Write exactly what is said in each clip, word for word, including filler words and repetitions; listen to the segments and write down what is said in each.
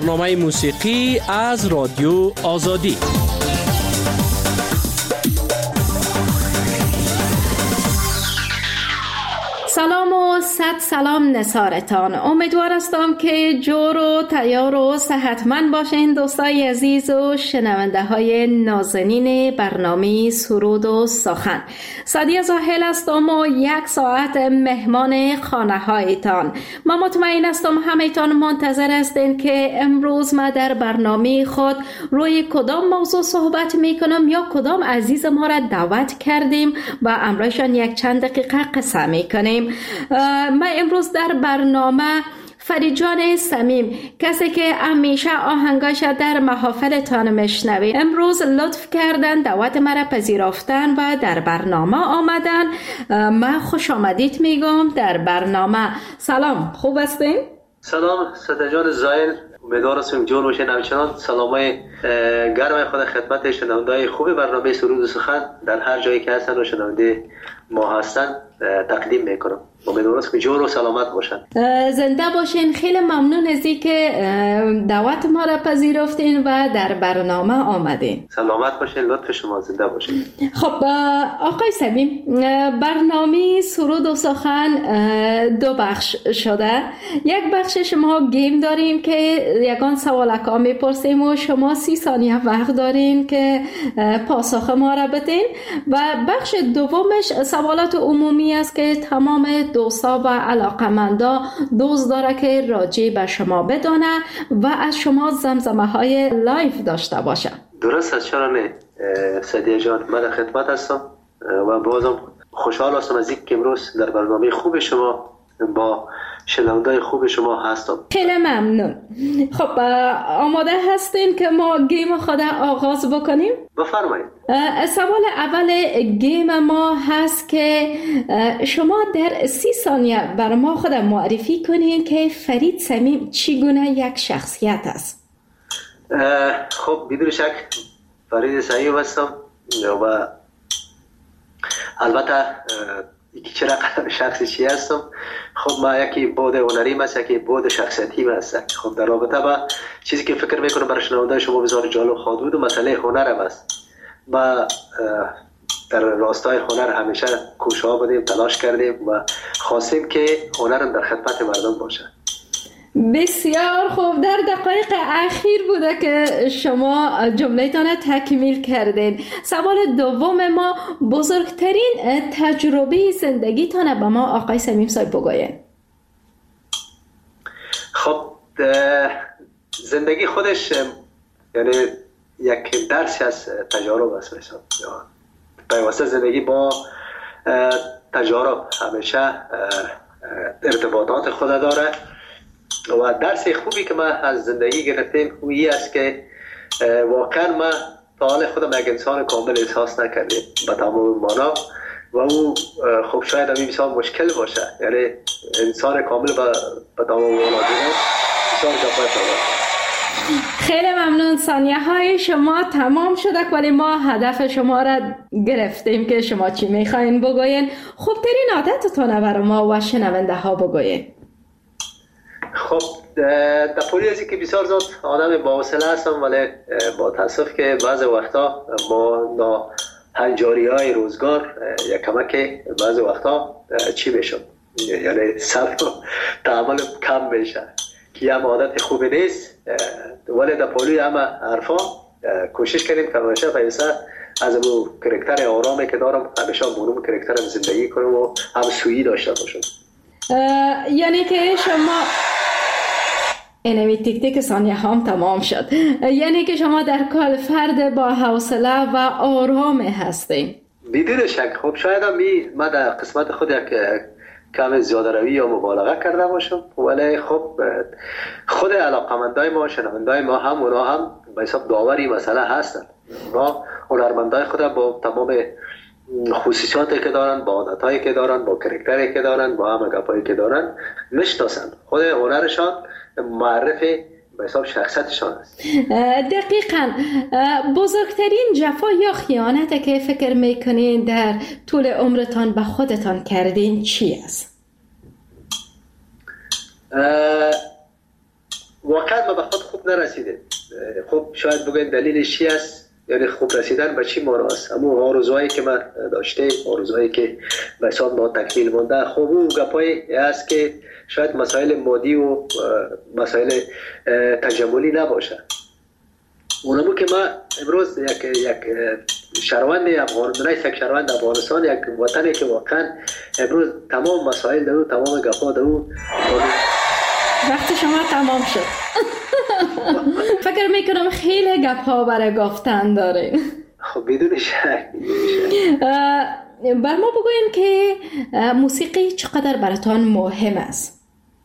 برنامه موسیقی از رادیو آزادی. سلام و صد سلام نثارتان. امیدوار هستم که جور و تیار و صحتمند باشین دوستای عزیز و شنونده های نازنین برنامه سرود و سخن. سعدیه زاهل هستم و یک ساعت مهمان خانه هایتان. من مطمئن هستم همه‌تان منتظر هستین که امروز ما در برنامه خود روی کدام موضوع صحبت میکنم یا کدام عزیز ما را دعوت کردیم و امروزشان یک چند دقیقه قصه میکنیم. من امروز در برنامه فرید جان صمیم، کسی که همیشه آهنگاش در محافلتان میشنوید، امروز لطف کردن دعوت مرا پذیرفتن و در برنامه آمدن. من خوش آمدید میگم در برنامه. سلام، خوب هستین؟ سلام سعدیه جان زاهل، امیدوار هستم جور باشین. همچنان سلامای گرم خود خدمت شنونده‌های خوب برنامه سرود و سخن در هر جایی که هستن و شنونده ما هستن تقدیم میکنم. امیدوارم که جور و سلامت باشن. زنده باشین. خیلی ممنون از اینکه دعوت ما را پذیرفتین و در برنامه آمدین. سلامت باشین، لطف شما، زنده باشین. خب آقای صمیم، برنامه سرود و سخن دو بخش شده. یک بخش شما گیم داریم که یگان سوالکا میپرسیم و شما سی ثانیه وقت دارین که پاسخ ما را بدین و بخش دومش سوالات عمومی است که تمام دوستا و علاقمندا دوست داره که راجع به شما بدونه و از شما زمزمه های لایف داشته باشه. درست است، چرا نه سعدیه جان، من خدمت هستم و بازم خوشحال هستم از اینکه امروز در برنامه خوب شما با شنونده‌های خوب شما هستم. خیلی ممنون. خب آماده هستین که ما گیم خود آغاز بکنیم؟ بفرمایید. سوال اول گیم ما هست که شما در سی ثانیه بر ما خود معرفی کنین که فرید صمیم چگونه یک شخصیت است. خب بدون شک فرید صمیم هستم و البته یکی چرا شخصی چی هستم. خب ما یکی بود هنریم است، یکی بود شخصیتیم است. خب در رابطه با چیزی که فکر میکنم برای شنونده شما بسیار جالب خواهد بود و مسئله هنرم است. ما در راستای هنر همیشه کوشش بودیم، تلاش کردیم و خواستیم که هنرم در خدمت مردم باشه. بسیار خوب. در دقایق اخیر بوده که شما جمله‌تان تکمیل کردین. سوال دوم ما، بزرگترین تجربه زندگیتان به ما آقای صمیم صاحب بگوین. خب زندگی خودش یعنی یک درسی از تجارب است. مثلا پیوسته زندگی با تجارب همیشه ارتباطات خود داره و درس خوبی که ما از زندگی گرفتیم اویی است که واقعا ما تا حال خودم یک انسان کامل احساس نکردیم به تمام معنا و او خب شاید همین بسیار مشکل باشه، یعنی انسان کامل به تمام معنا دیدن بسیار جفت داره. خیلی ممنون. ثانیه های شما تمام شده ولی ما هدف شما را گرفتیم که شما چی میخواین بگوین. خوبترین عادتتون برای ما و شنونده ها بگوین. خب در پولی ازی که بسیار زود آدم با حوصله هستم ولی با تاسف که بعض وقتا با نا هنجاری های روزگار یا کمک بعض وقتا چی بشم، یعنی صبر و تعامل کم بشه که هم عادت خوبی نیست ولی در پولی همه حرفا کوشش کردیم که همیشه پیسه از اون کرکتر آرامی که دارم همیشه بونم کرکترم زندگی کنم و هم سویی داشته باشم. یعنی که شما اینمی تیک تیک ثانیه هم تمام شد، یعنی که شما در کل فرد با حوصله و آرام هستین. بدون شک. خب شاید هم من در قسمت خود یک کم زیاده روی یا مبالغه کرده باشم ولی خب خود علاقمندای ما شنوندای ما هم اونا هم به حساب داوری مسئله هستن. ما هنرمندای خود با تمام خصوصیاتی که دارن، با عادتایی که دارن، با کرکتری که دارن، با همه گپایی که دارن میشناسن. خود هنرشان معرفی به حساب شخصیتشان است. دقیقاً. بزرگترین جفا یا خیانتی که فکر میکنین در طول عمرتان به خودتان کردین چی است؟ واقعا ما به خود خوب نرسیده. خب شاید بگوین دلیلش چی است، یعنی خوب رسیدن به چی مانا است. اما آرزوهایی که من داشته، آرزوهایی که به حساب ما تکمیل مونده، خب اون گپایی است که شاید مسائل مادی و مسائل تجملی نباشه. اونمو که ما امروز یک یک شهروند افغانستان، یک شهروند افغانستان، یک وطنی که واقعا امروز تمام مسائل دارو، تمام گپا دارو. وقت شما تمام شد. فکر میکنم خیلی گپ ها برای گفتن دارین. خب بدون شک. بر ما بگوین که موسیقی چقدر براتان مهم است؟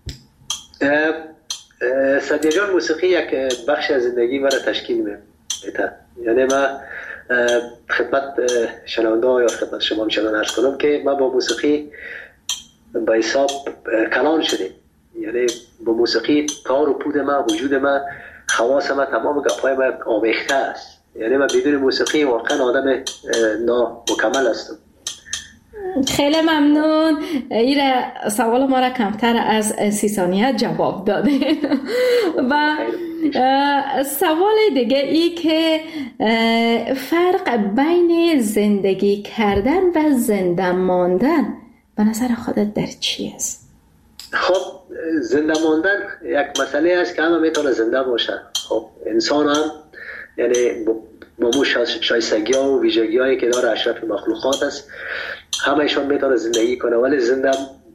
سعدیه جان، موسیقی یک بخش از زندگی مرا تشکیل میده. یعنی ما خدمت شنونده یا خدمت شما میشنون عرض کنم که ما با موسیقی به حساب کلان شدیم. یعنی با موسیقی تار و پود ما، وجود ما، خواص ما، تمام گپای ما آمیخته است. یعنی من بدون موسیقی واقعا آدم نامکمل هستم. خیلی ممنون. این سوال ما را کمتر از سی ثانیه جواب داده. و سوال دیگه ای که فرق بین زندگی کردن و زنده ماندن به نظر خودت در چی است؟ خب زنده ماندن یک مسئله است که همه میتونه زنده باشه. خب انسان هم یعنی با مو شایستگی ها و ویژگی هایی که داره اشرف مخلوقات است، همه ایشان میتونه زندگی کنه. ولی زنده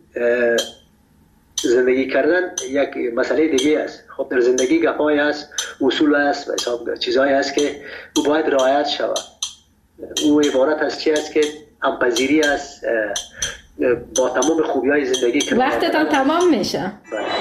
زندگی کردن یک مسئله دیگه است. خب در زندگی گپایی هست، اصول هست و حساب چیزهایی هست که او باید رعایت شود. او عبارت از چی است که همپذیری است با تمام خوبی های زندگی که وقتتان تمام میشه.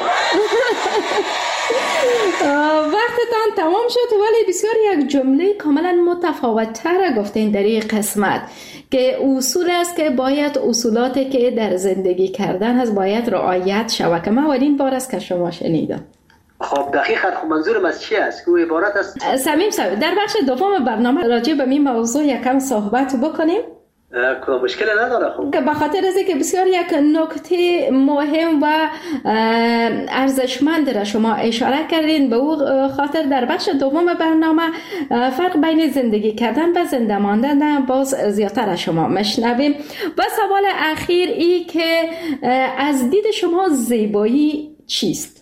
وقتتان تمام شد، ولی بسیار یک جمله کاملا متفاوت تر گفتین در این قسمت که اصول است که باید اصولاتی که در زندگی کردن هست باید رعایت شود، که من اولین بار است که شما شنیدم. خب دقیقاً خب منظورم از چی است؟ که عبارت است صمیم صاحب در بخش دوم برنامه راجع به این موضوع یکم صحبت بکنیم. کدام مشکل نداره. خب که به خاطر از اینکه بسیار یک نکته مهم و ارزشمند را شما اشاره کردین، به او خاطر در بخش دوم برنامه فرق بین زندگی کردن و زنده ماندن باز زیادتر از شما مشنویم. و سوال اخیر ای که از دید شما زیبایی چیست؟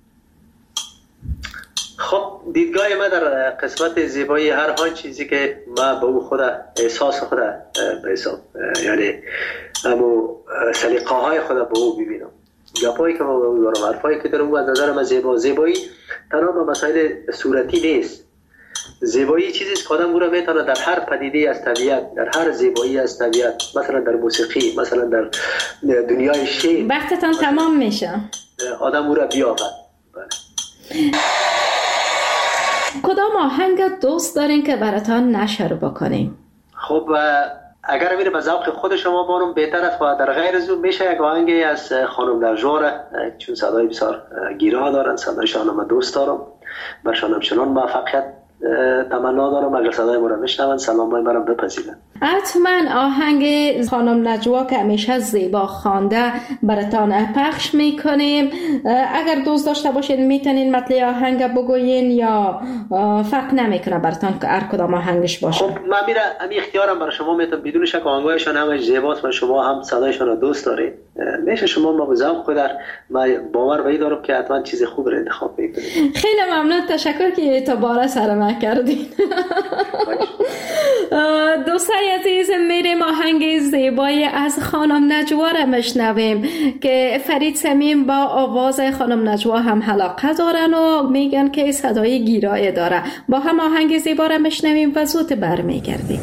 خب دیدگاه ما در قسمت زیبایی هر آن چیزی که ما به او خود احساس خود به حساب، یعنی همو سلیقه های خود به او ببینم، گپایی که ما به او دارم، حرفایی که دارم، از نظر من زیبا زیبایی تنها به مسائل صورتی نیست. زیبایی چیزی است که آدم او را میتونه در هر پدیده از طبیعت، در هر زیبایی از طبیعت، مثلا در موسیقی، مثلا در دنیای شعر، وقتتان تمام میشه، آدم او را بیابد. کدام آهنگ دوست دارین که براتان نشر بکنیم؟ خب اگر میره به ذوق خود شما بارم بهتر است و در غیر از اون میشه یک آهنگی از خانم نجوا، چون صدای بسیار گیرا دارن، صدایشان من دوست دارم، برشان همچنان موفقیت تمنا دارم. اگر صدای ما را بشنون سلامای مرا بپذیرن. حتما آهنگ خانم نجوا که همیشه زیبا خوانده براتان پخش میکنیم. اگر دوست داشته باشین میتونین مطلع آهنگ بگوین یا فرق نمیکنه براتان که هر کدام آهنگش باشه؟ خب من میره امی اختیارم برای شما میتونم، بدون شک آهنگایشان همش زیباست و شما هم صدایشان را دوست دارید. میشه شما ما به ذوق خود من باور به این دارم که حتما چیز خوب را انتخاب میکنید. خیلی ممنون، تشکر که اعتبار سر من کردین. دوستای عزیز، میریم آهنگ زیبایی از خانم نجوا را مشنویم که فرید صمیم با آواز خانم نجوا هم علاقه دارن و میگن که صدای گیرای داره. با هم آهنگ زیبا را مشنویم و زود برمیگردیم.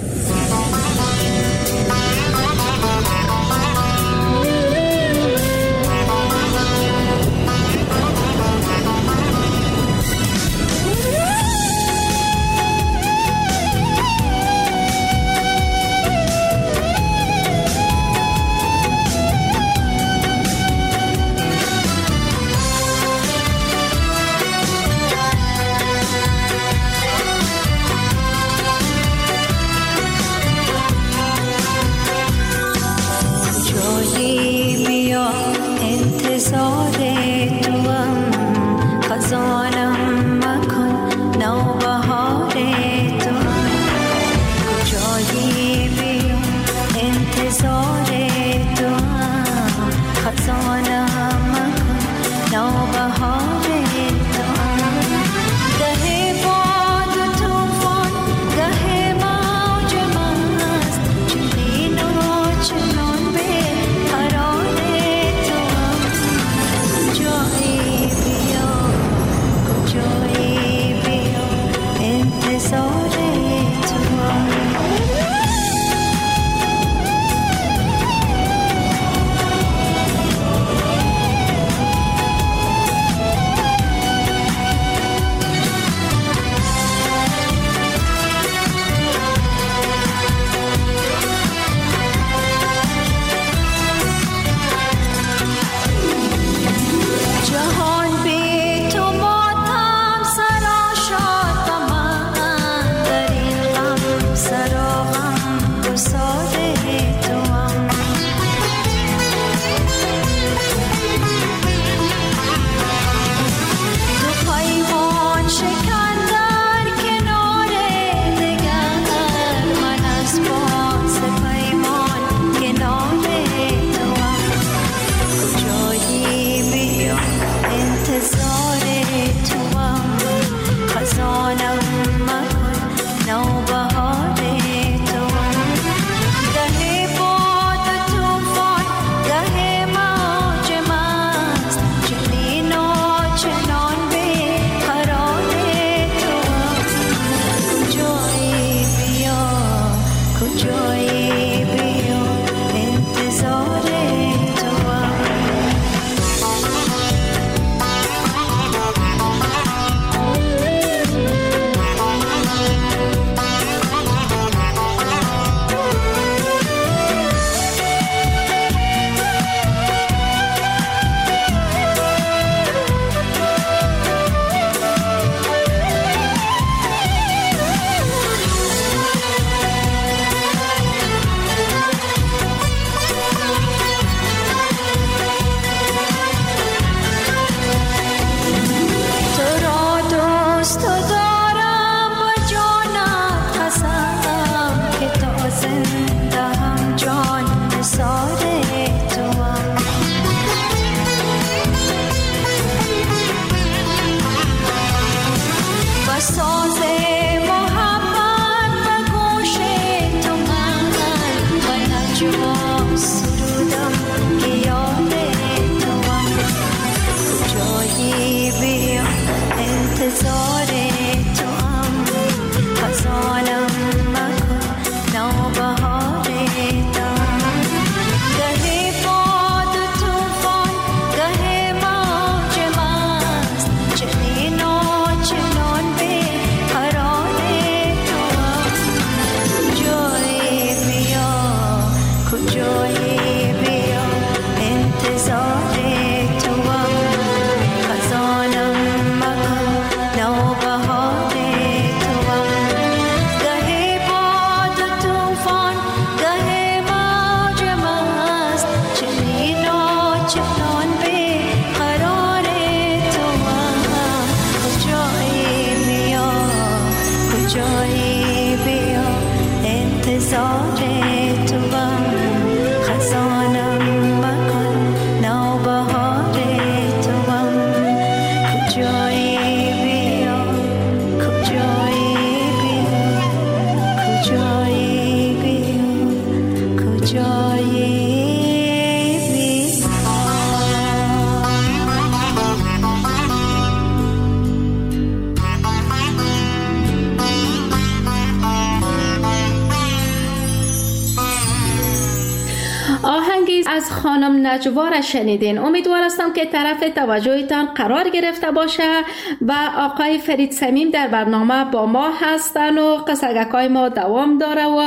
از خانم نجوا را شنیدین. امیدوار هستم که طرف توجهتان قرار گرفته باشه و آقای فرید صمیم در برنامه با ما هستن و قصگکای ما دوام داره و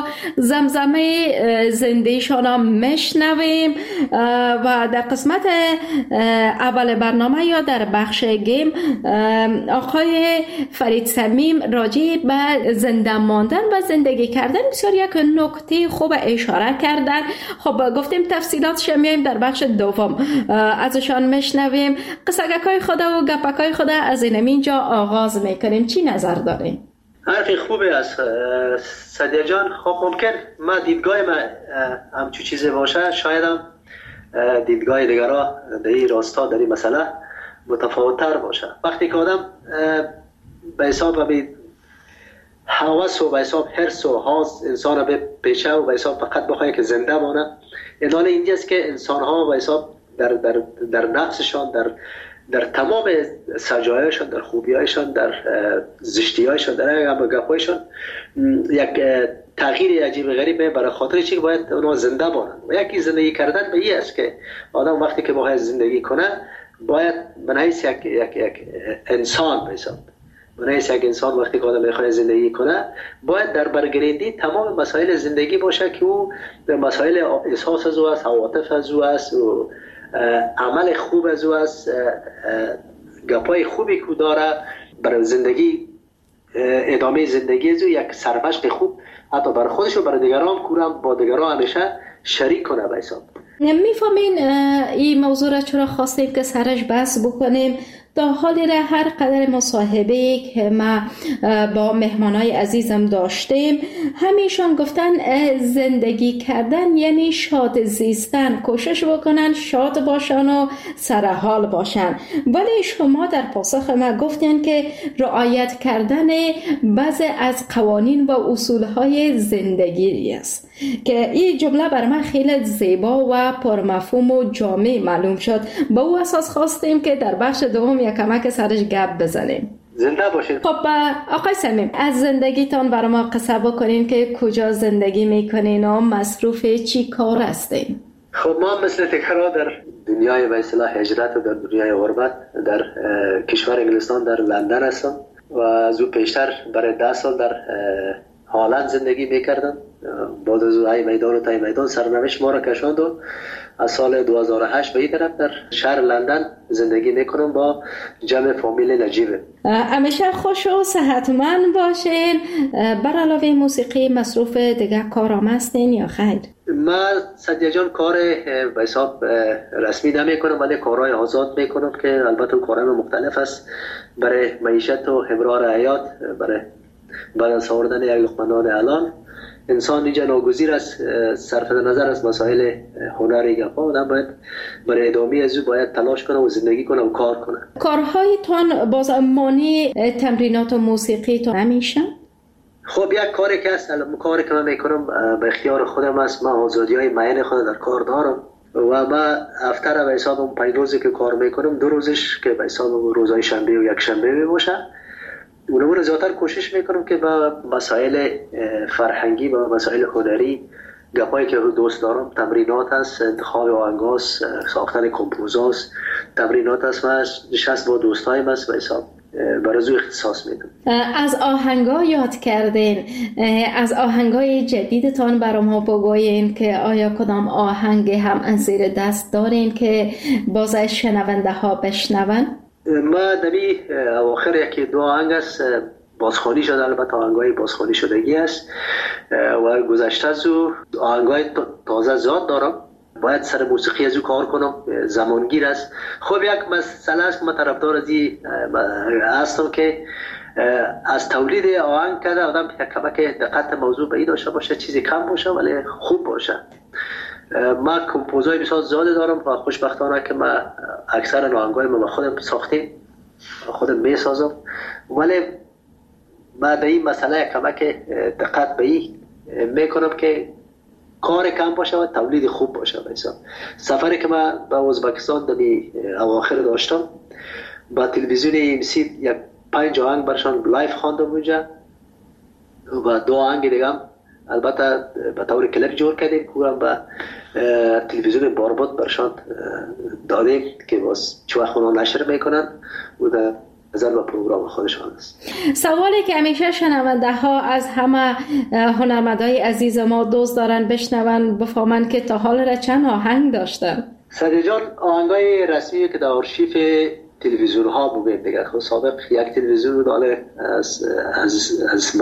زمزمه زندگیشان را میشنویم و در قسمت اول برنامه یا در بخش گیم آقای فرید صمیم راجع به زنده ماندن و زندگی کردن بسیار یک نکته خوب اشاره کردن. خب گفتیم تفصیلات شمیایم در بخش دوم ازشان میشنویم. قصگکای خود و گپکای خود از اینجا آغاز میکنیم. چی نظر داریم؟ حرفی خوبه است سدیه جان. خب ممکن ما دیدگاه ما همچون چیزی باشه، شاید هم دیدگاه دیگرها در این راستا در این مسئله متفاوت‌تر باشه. وقتی که آدم به حساب به هوس و به حساب حرص و حاز انسان به پیچه و به حساب فقط بخواه که زنده مانه، ادانه اینجاست که انسان ها به حساب در, در, در نفسشان، در در تمام سجایشان، در خوبیایشان، در زشتیایشان، در گپایشان یک تغییر عجیب غریبه برای خاطر چی باید اونها زنده بانند. و یکی زندگی کردن به این است که آدم وقتی که باید زندگی کنه باید من حیث یک, یک, یک انسان به حساب من حیث یک انسان وقتی که آدم میخواد زندگی کنه باید در برگریدی تمام مسائل زندگی باشه که او مسائل احساس از او است، عواطف از او است و عمل خوب از او است، گپای خوبی که داره برای زندگی، ادامه زندگی از او یک سرمشق خوب حتی برای خودش و برای دیگران کورم با دیگران همیشه شریک کنه به حساب. میفهمین این موضوع را چرا خواستیم که سرش بحث بکنیم؟ تا حالی را هر قدر مصاحبه که ما با مهمانای عزیزم داشتیم همیشون گفتن زندگی کردن یعنی شاد زیستن، کوشش بکنن شاد باشن و سرحال باشن. ولی شما در پاسخ ما گفتین که رعایت کردن بعضی از قوانین و اصولهای زندگی است که این جمله بر من خیلی زیبا و پرمفهوم و جامع معلوم شد. با او اساس خواستیم که در بخش دوم یک کمک سرش گپ بزنیم. زنده باشید. خب آقای صمیم از زندگیتان برای ما قصه بکنین که کجا زندگی میکنین و مصروف چی کار هستین؟ خب ما مثل تکرار در دنیای به اصطلاح هجرت و در دنیای غربت در کشور انگلستان در لندن هستم و از او پیشتر برای ده سال در هالند زندگی میکردم. بعد از ای میدان و تای میدان سرنوشت ما را کشاند و از سال دو هزار و هشت به این طرف در شهر لندن زندگی میکنم با جمع فامیل نجیبه. همیشه خوش و صحتمند باشین. بر علاوه موسیقی مصروف دیگه کارام هستین یا خیر؟ من سدیه جان کار به حساب رسمی نمیکنم ولی کارهای آزاد میکنم که البته کارهای مختلف است برای معیشت و امرار حیات، برای بعد از آوردن یک لقمه نان الان انسان اینجا ناگزیر است صرف نظر از مسائل هنری گپا آدم باید برای ادامه از او باید تلاش کنه و زندگی کنه و کار کنه. کارهایتان باز مانی تمرینات و موسیقی تو همیشه؟ خب یک کاری که هست کاری که من میکنم به اختیار خودم است. من آزادی های معین خود در کار دارم و من هفته به حساب اون پنج روزی که کار میکنم دو روزش که به حساب روزهای شنبه و یک شنبه می باشه اونمو رو زیادتر کوشش میکنم که با مسائل فرهنگی و مسائل هنری گپایی که دوست دارم تمرینات هست، انتخاب آهنگاست، ساختن کمپوزاست، تمرینات هست و نشست با دوستایم هست و حساب برای اختصاص میدم. از آهنگا یاد کردین، از آهنگای جدیدتان برای ما بگوین که آیا کدام آهنگ هم زیر دست دارین که باز شنونده ها بشنون؟ ما دمی اواخر یکی دو آهنگ است بازخوانی شده، البته آهنگای بازخوانی شدگی است و گذشته از او آهنگای تازه زیاد دارم باید سر موسیقی از او کار کنم، زمانگیر است. خب یک مسئله است که من طرفدار از این هستم که از تولید آهنگ کرده آدم کمک دقت موضوع به این داشته باشه، چیزی کم باشه ولی خوب باشه. من کمپوزای بسیار زیاده دارم و خوشبختانه که من اکثر آهنگای ما خودم ساختیم، خودم میسازم، ولی من به این مسئله کمک دقت به این میکنم که کار کم باشه و تولید خوب باشه. مثلا سفری که من به ازبکستان در اواخر داشتم، با تلویزیون ام سی یک پنج آهنگ برشان لایف خواندم اونجا و دو آهنگ دیگه هم البته به طور کلیپ جور کردیم که هم به تلویزیون بارباد برشان دادیم که باز چه وقت اونا نشر میکنن و در نظر به پروگرام خودشان است. سوالی که همیشه شنونده ها از همه هنرمندای عزیز ما دوست دارن بشنون بفهمن که تا حال را چند آهنگ داشتن. سعدی جان آهنگای رسمی که در آرشیف تلویزیون ها بودیم دیگه، خب سابق یک تلویزیون بود از از از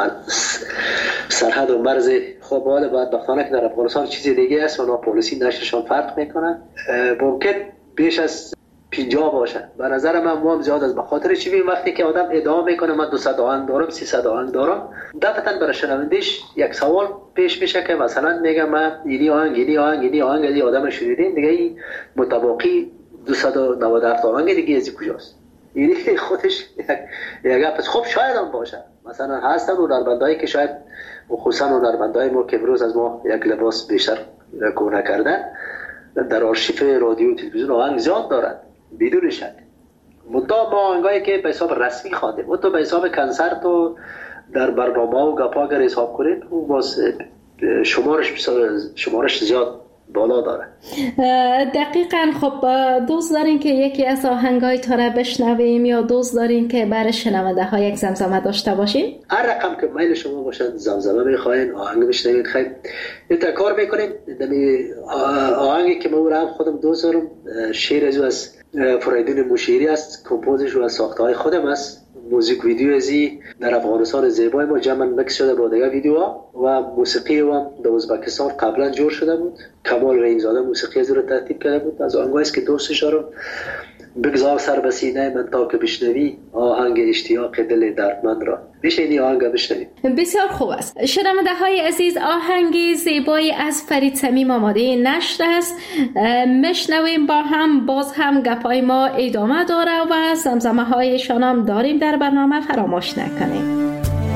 سرحد و مرز، خب حالا بدبختانه که در افغانستان چیزی دیگه است و پالیسی نشرشان فرق میکنن، ممکن بیش از پنجاه باشه. به نظر من مو هم زیاد است، به خاطر چی؟ وقتی که آدم ادعا میکنه من دویست آهنگ دارم، سیصد آهنگ دارم، دفعتاً برای شنوندش یک سوال پیش میشه که مثلا میگم من اینی آهنگ اینی آهنگ اینی آهنگ از آدم شنیدین دیگه، این متباقی دویست و نود و هفت آهنگ دیگه از کجاست؟ یعنی خودش یک پس خب شاید هم باشه، مثلا هستن هنرمندایی که شاید خصوصا هنرمندای ما که امروز از ما یک لباس بیشتر کار نکردن در آرشیف رادیو و تلویزیون آهنگ زیاد دارن بدون شک. منتها با آهنگایی که به حساب رسمی خواندیم، منتها به حساب کنسرت و در برنامه و گپا اگر حساب کنید اون باز شمارش شمارش زیاد بالا داره. دقیقاً. خب دوست دارین که یکی از آهنگای تا را بشنویم یا دوست دارین که برای شنونده ها یک زمزمه داشته باشین؟ هر رقم که میل شما باشن، زمزمه میخواین، آهنگ بشنوید، خیلی این کار میکنیم. دمی آهنگی که من هم خودم دوست دارم، شعر از از فریدون موشیری است، کمپوزش و از ساخته های خودم است. موزیک ویدیو ازی در افغانستان زیبای ما جمع مکس شده با دیگه ویدیوها و موسیقی هم در ازبکستان قبلا جور شده بود. کمال رحیمزاده موسیقی از رو ترتیب کرده بود. از آهنگایی است که دوستش دارم. بگذار سر به سینه من تا که بشنوی آهنگ اشتیاق دل دردمند را. بشینی آهنگ بشنوی. بسیار خوب است. شنونده های عزیز، آهنگی زیبایی از فرید صمیم آماده نشر است. مشنویم با هم، باز هم گپای ما ادامه داره و زمزمه هایشان هم داریم در برنامه، فراموش نکنیم.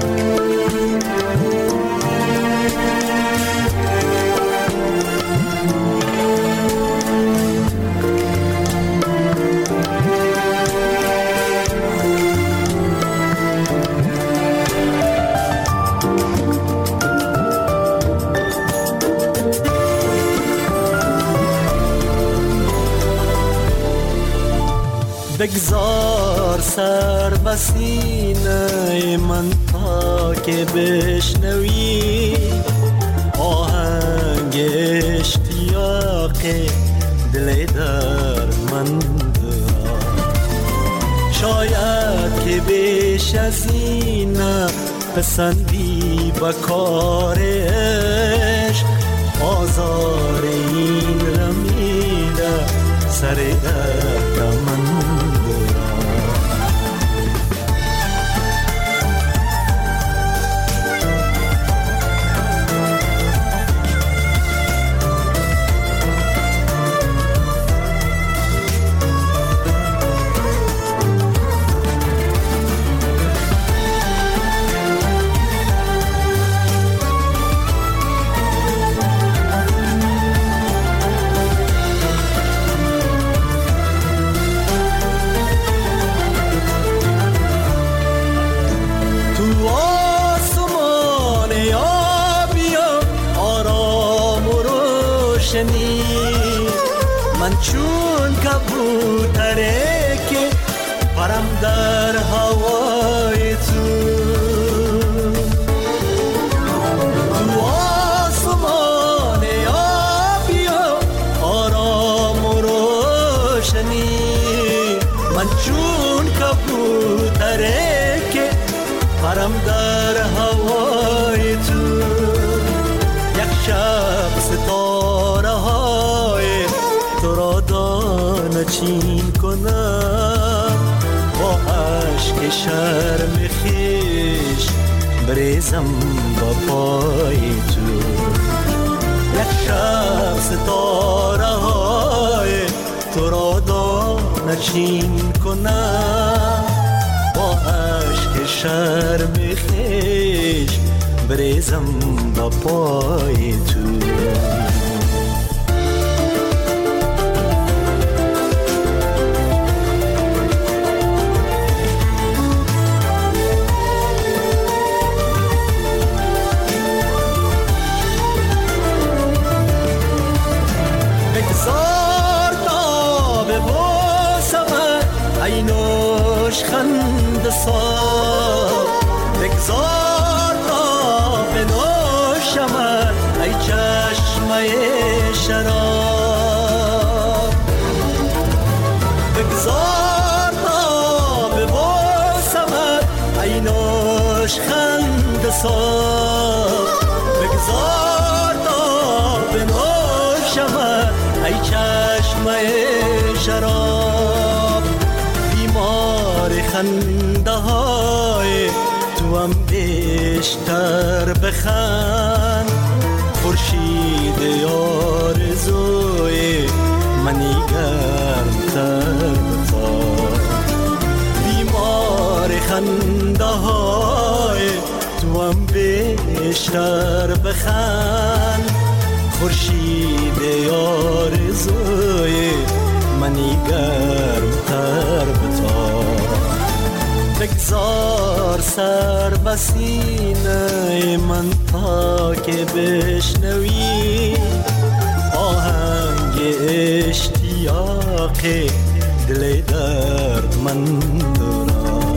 بگذار سر به سینه من تا که بشنوی آهنگ اشتیاق دل دردمند را. شاید که بیش از این پسندی به کار عشق، آزار این رمیده سر دردمند. من چون کبوتره که پرم در هوای تو، تو آسمان آبی و آرام و روشنی. من چون کبوتره که پرم در هوای تو، یک شب ستاره های نچین کنم، با عشق شرم خیش بریزم با پای تو. یک شب ستاره های تو را نچین کنم، با عشق شرم خیش بریزم با پای تو. خند سار بگذار تا بنوشم ای چشمه شراب، بگذار تا ببوسم ای نوش خند سار، بگذار تا بنوشم ای چشمه شراب. خنده های تو هم بیشتر بخند، خورشید آرزوی منی گرمتر بتاب. بیمار خنده های تو هم بیشتر بخند، خورشید آرزوی منی گرمتر بتاب. بگذار سر بسینه من تا که بشنوی آهنگ اشتیاق دل درد من دارم.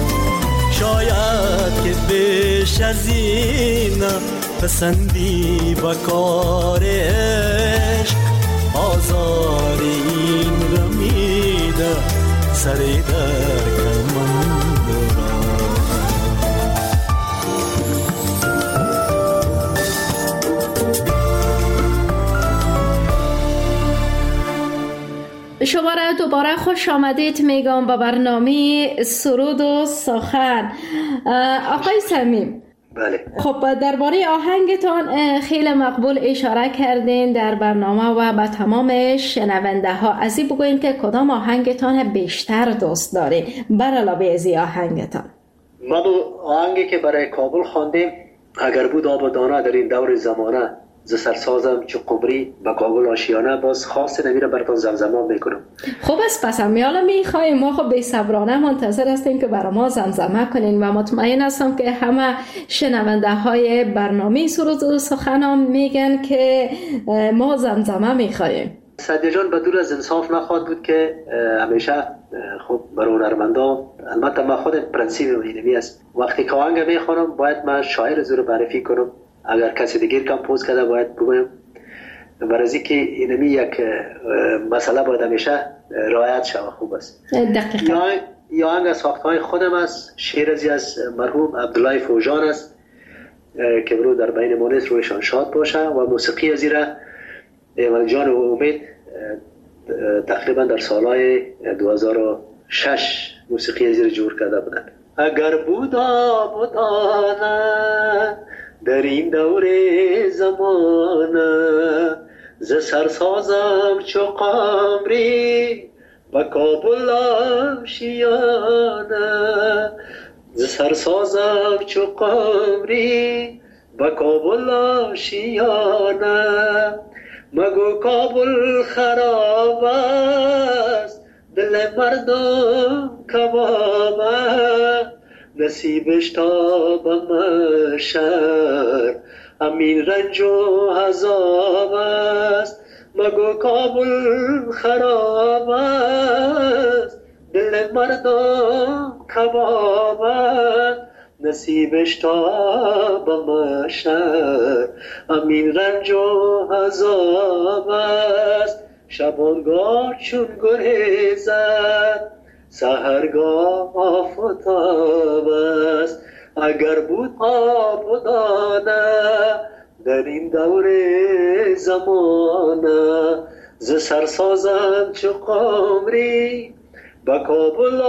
شاید که بیش از این پسندی با کار عشق، آزار این رمیده سری در کمن شما را دوباره خوش آمدید میگم با برنامه سرود و سخن. آقای صمیم، بله. خب درباره آهنگتان خیلی مقبول اشاره کردین در برنامه و به تمام شنونده ها. از این بگوین که کدام آهنگتان بیشتر دوست دارین بر علاوه از این آهنگتان؟ ما دو آهنگی که برای کابل خواندیم، اگر بود آب و دانه در این دور زمانه، ز سرسازم چو قمری به کابل آشیانه، باز خاص نمیره براتون زمزمه میکنم. خوب است، پس میالا میخوایم ما خب بی صبرانه منتظر هستیم که برای ما زمزمه کنین و مطمئن هستم که همه شنونده های برنامه سرود و سخن میگن که ما زمزمه میخوایم. سعدی جان به دور از انصاف نخواهد بود که همیشه خب برای هنرمندا، البته من خودم پرنسیپ اینمی است، وقتی که آهنگ میخوانم باید من شاعر زور معرفی کنم، اگر کسی دیگر کمپوز کرده باید بگویم، برای که اینمی یک مسئله باید همیشه رعایت شود. خوب است. دقیقاً. یا آهنگ از ساختهای خودم است، شعر از مرحوم عبدالله فوجان است که برو در بین ما نیست، رویشان شاد باشه، و موسیقی از ایره ایمان جان و امید تقریبا در سالهای دو هزار و شش موسیقی از ایره جور کرده بودن. اگر بودا بودانه در این دور زمانه، ز سرسازم چو قمری به کابل آشیانه، ز سرسازم چو قمری به کابل آشیانه. مگو کابل خراب است دل مردم کبابه، نصیبش تا به محشر همین رنج و عذاب است. مگو کابل خراب است دل مردم کباب است، نصیبش تا به محشر همین رنج و عذاب است. شبانگاه چون گریزد سحرگاه آفتاب است، اگر بود آب و دانه در این دور زمانه، ز سرسازم چو قمری با کابل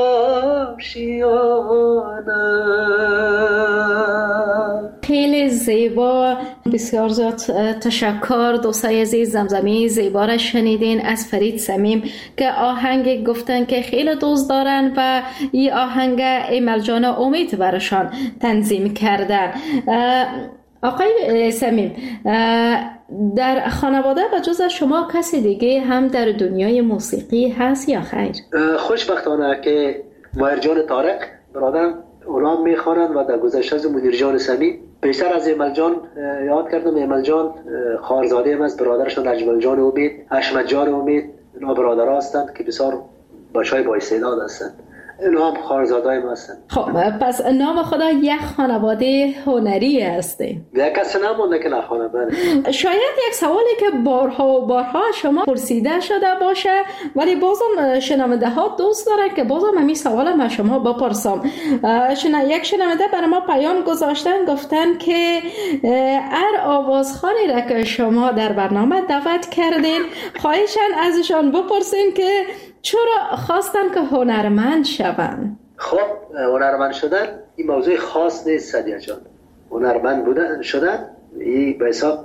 آشیانم. خیلی زیبا، بسیار زیاد تشکر دوستای عزیز. زمزمه زیبا را شنیدین از فرید صمیم که آهنگ گفتن که خیلی دوست دارن و این آهنگ ایمل جان امید برشان تنظیم کردن. آقای صمیم، در خانواده و جز شما کسی دیگه هم در دنیای موسیقی هست یا خیر؟ خوشبختانه که ماهر جان طارق برادرم اونا میخوانند و در گذشته از مدیر جان صمیم بیشتر از ایمل جان یاد کردم. ایمل جان خواهرزاده هم از برادرشان اجمل جان امید، حشمت جان امید، اینا برادرها هستند که بسیار بچهای با استعداد هستند. اینا هم خواهرزاده‌های ما هستند. خب پس نام خدا یک خانواده هنری هسته. یک کسی نمونده که نخوانه. بله. شاید یک سوالی که بارها و بارها شما پرسیده شده باشه ولی بازم شنونده ها دوست دارن که بازم همین سوال من شما بپرسم. شنا یک شنونده برای ما پیام گذاشتن، گفتن که هر آوازخوانی را که شما در برنامه دعوت کردین خواهشاً ازشان بپرسین که چرا خواستن که هنرمند شوند؟ خب هنرمند شدن این موضوع خاص نیست سدیه جان. هنرمند بودن شدن این به حساب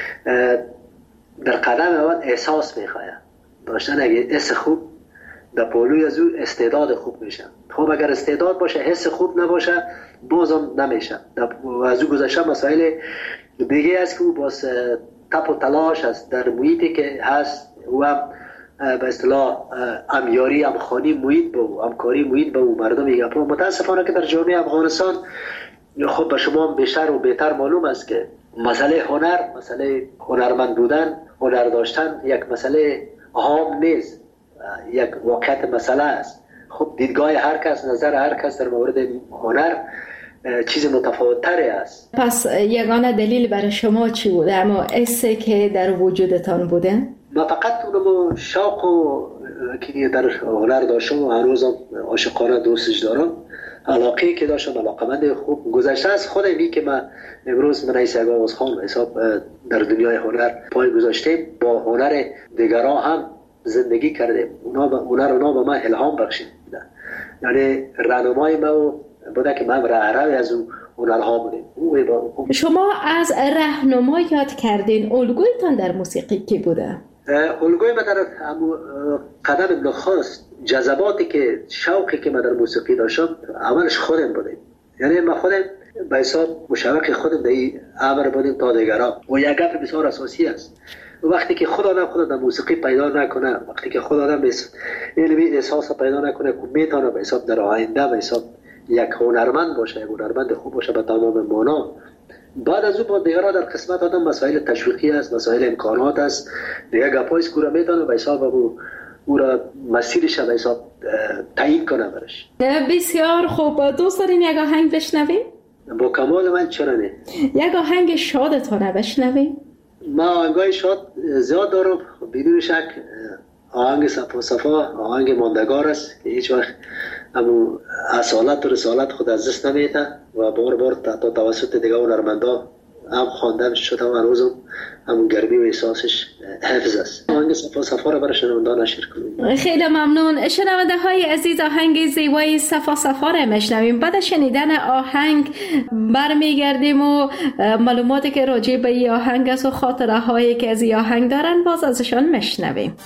در قدم اول احساس میخواه داشتن. اگه حس خوب در پولوی از او استعداد خوب میشه. خب اگر استعداد باشه حس خوب نباشه بازم نمیشه. از او گذشته مسائل دیگه است که او باز تپ و تلاش است در محیطی که هست و هم به اصطلاح امیاری همخوانی محیط به او، همکاری محیط به او مردم میگه. متاسفانه که در جامعه افغانستان خب به شما بیشتر و بهتر معلوم است که مسئله هنر، مسئله هنرمند بودن، هنر داشتن یک مسئله عام نیست، یک واقعیت مسئله است. خب دیدگاه هر کس، نظر هر کس در مورد هنر چیز متفاوت تری است. پس یگانه دلیل برای شما چی بوده؟ اما حسی که در وجودتان بوده؟ ما فقط اونمو شوق و که در هنر داشتم و هنوزم عاشقانه دوستش دارم. علاقه که داشتم، علاقمند خوب گذشته از خودمی که من امروز من ایسا آوازخوان حساب در دنیای هنر پای گذاشته با هنر دیگران هم زندگی کرده. اونا با هنر اونا به من الهام بخشید. یعنی راهنمای ما بوده که من راهروی از اون هنرها بودیم. شما از راهنما یاد کردین، الگویتان در موسیقی کی بوده؟ الگوی من در قدم نخست جذباتی که شوقی که من در موسیقی داشتم اولش خودم بودیم. یعنی من خودم به حساب مشوق خودم در این امر بودیم تا دیگران. و یک گپ بسیار اساسی است، وقتی که خود آدم خود در موسیقی پیدا نکنه، وقتی که خود آدم یعنی احساس پیدا نکنه که میتونه به حساب در آینده به حساب یک هنرمند باشه، یک هنرمند خوب باشه به تمام معنا، بعد از اون با دیگران در قسمت آدم مسائل تشویقی است، مسائل امکانات است، دیگه گپای اسکورا میتونه به حساب او او را مسیرش به حساب تعیین کنه برش. بسیار خوب. دوست دارین یک آهنگ بشنویم؟ با کمال من چرا نه. یک آهنگ شادتونه بشنویم؟ ما آهنگای شاد زیاد دارم بدون شک. آهنگ صفا صفا آهنگ ماندگار است که هیچ وقت همون اصالت و رسالت خود از دست نمیده و بار بار تا توسط دیگه هنرمندا هم خواندن شده و هنوزم همون گرمی و احساسش حفظ است. آهنگ صفا صفا رو برای شنونده نشر کنیم. خیلی ممنون. شنونده های عزیز، آهنگ زیبای صفا صفا رو میشنویم. بعد شنیدن آهنگ برمیگردیم و معلوماتی که راجع به این آهنگ است و خاطره هایی که از این آهنگ دارن باز ازشان میشنویم.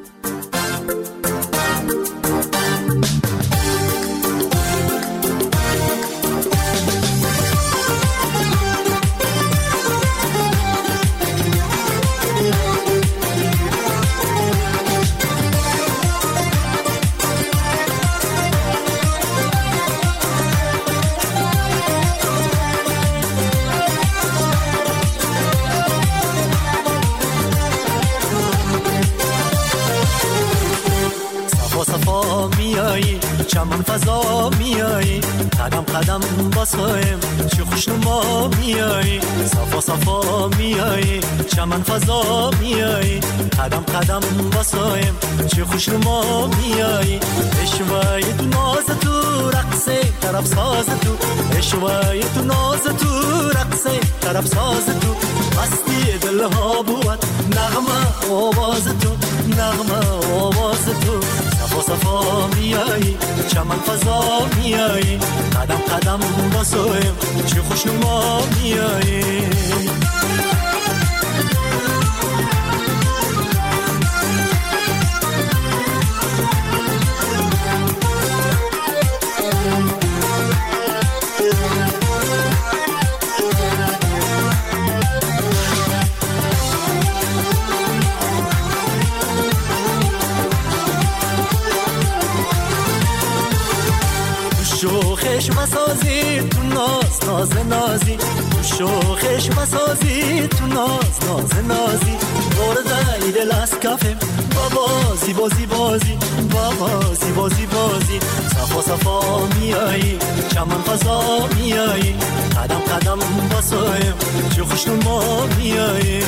چمن فضا میایی، قدم قدم باسایم چه خوشنما میایی، صفا صفا میایی، چمن فضا میایی، قدم قدم باسایم چه خوشنما میایی، اشوای تو ناز تو رقصه طرف ساز تو، اشوای تو ناز تو رقصه طرف ساز تو، مستی دلها بود نغمه آواز تو، نغمه آواز تو صفا صفا میایی چمن فضا میایی قدم قدم با سویم چه خوشنما میایی شوخش مسازی تو ناز ناز نازی شوخش مسازی تو ناز ناز نازی برده دل از کفم با بازی بازی بازی با بازی بازی بازی صفا صفا میایی چمن فضا میایی قدم قدم باسایم چه خوشنما میایی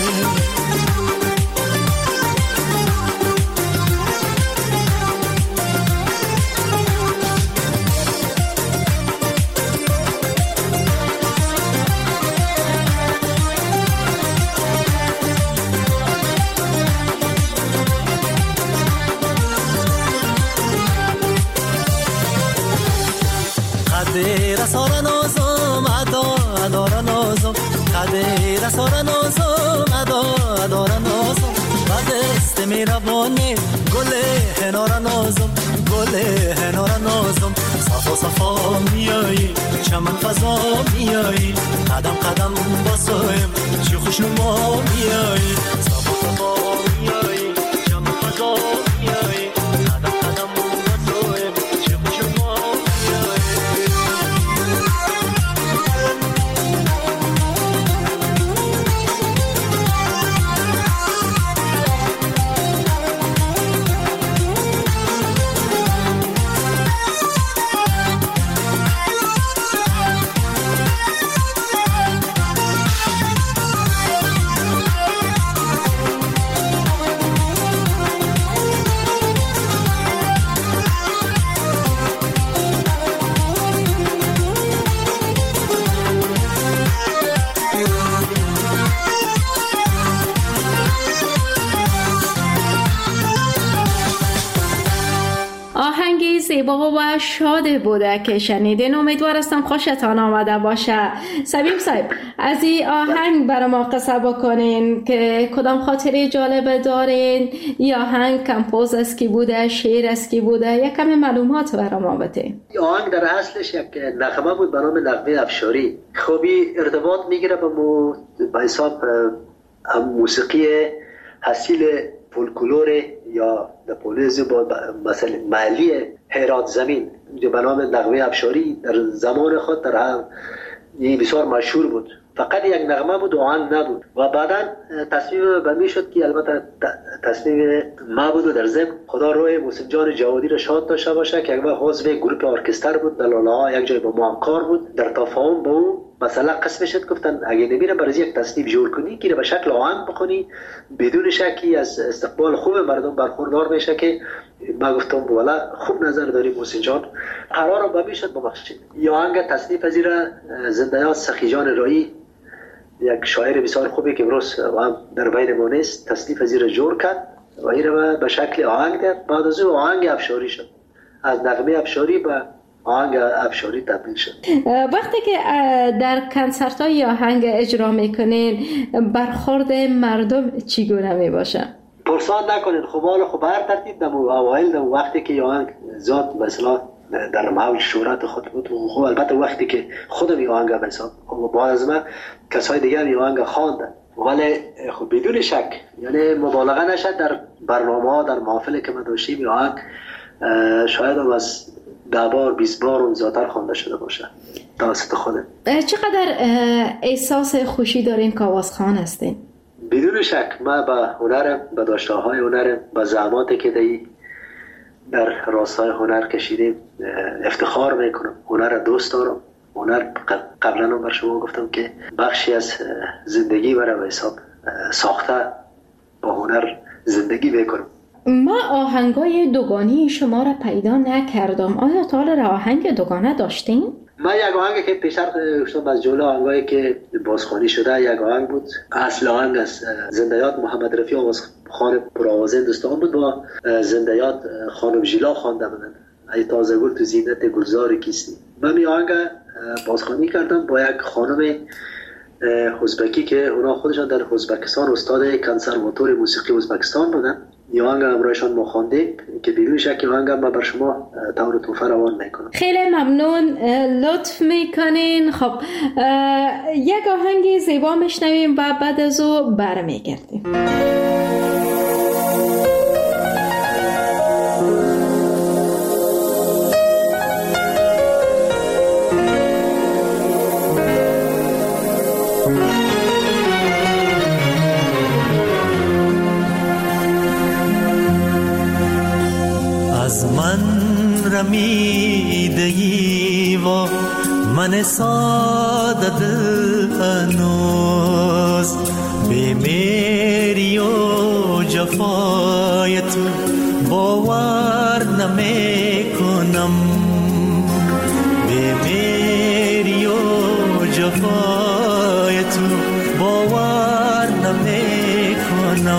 قدر سارا نازم ادا ادارا نازم قدر سارا نازم ادا ادارا نازم بعد است میربانی گل هنارا نازم گل هنارا نازم صفا صفا میایی چمن فضا میایی قدم قدم باسایم چه خوشنما میایی صفا صفا میایی چمن فضا میایی قدم قدم باسایم چه خوشنما زیبا و شاد بوده که شنیدین. امیدوار هستم خوشتان آمده باشه. سبیم صاحب از این آهنگ برای ما قصه بکنین که کدام خاطره جالب دارین؟ یا آهنگ کمپوز از کی بوده، شعر از کی بوده؟ یک کمی معلومات برای ما بدین. آهنگ در اصلش یک نغمه بود به نام نغمه افشاری. خوبی ارتباط میگیره به مو به حساب هم موسیقی حاصل فولکلور یا نپولیزی با مثلا محلی هرات زمین به نام نغمه افشاری در زمان خود در هم بسیار مشهور بود. فقط یک نغمه بود و آهنگ نبود و بعدا تصمیم بمی شد که البته تصمیم ما بود و در ضمن خدا روی محسن جان جوادی را شاد داشته باشه که یک وقت عضو گروه ارکستر بود در لاله ها یک جای با ما هم کار بود. در تفاهم با او مثلا قسم شد گفتن اگه نمیره برای یک تصنیف جور کنی که به شکل آهنگ بخونی بدون شکی از استقبال خوب مردم برخوردار میشه که ما گفتم والا خوب نظر داری محسن جان قرار با میشد ببخشید. یا آهنگ تصنیف از را زنده‌یاد سخی جان رایی یک شاعر بسیار خوبی که امروز هم در بین ما نیست تصنیف از را جور کرد و این را به شکل آهنگ داد. بعد از او آهنگ افشاری شد، از نغمه افشاری به آهنگ افشاری تبدیل شد. وقتی که در کنسرت های آهنگ اجرا میکنین برخورد مردم چگونه میباشه؟ پرسان نکنین خب حالا خب هر ترتیب دم اوایل دم وقتی که آهنگ زاد مثلا در محل شهرت خود بود خب البته وقتی که خودم این آهنگ مثلا خب بعد از من کسای دیگر این آهنگ خواندن ولی خب بدون شک یعنی مبالغه نشد در برنامه ها در محافل که من داشتیم این آهنگ شاید هم از ده بار بیست بار اون زیادتر خوانده شده باشه توسط خودم. چقدر احساس خوشی دارین که آوازخوان هستین؟ بدون شک من به هنرم به داشته‌های هنرم به زحماتی که دی در راستای هنر کشیدیم افتخار میکنم. هنر دوست دارم. هنر قبلا هم بر شما گفتم که بخشی از زندگی برای به حساب ساخته با هنر زندگی میکنم. ما آهنگای دوگانی شما را پیدا نکردم. آیا تا حالا آهنگ دوگانه داشتین؟ من یک آهنگی که پیشتر گفتم از جمله آهنگایی که بازخوانی شده یک آهنگ بود. اصل آهنگ از زنده‌یاد محمد رفیع آوازخوان پرآواز هندوستان بود و زنده‌یاد خانم ژیلا خوانده بودند. ای تازه گل تو زینت گلزار کیستی. من می آهنگ بازخوانی کردم با یک خانم ازبکی که اونا خودشان در ازبکستان استاد کنسرواتوار موسیقی ازبکستان بودن. این آهنگ همراهشان ما خواندیم که بدون شک این آهنگ من بر شما طور توفه روان میکنم. خیلی ممنون، لطف میکنین. خب یک آهنگ زیبا میشنویم و بعد از او برمیگردیم. از من رمیدگی و من ساده دل هنوز بیمیری و جفای تو باور نمی کنم. بیمیری و جفای تو باور نمی کنم.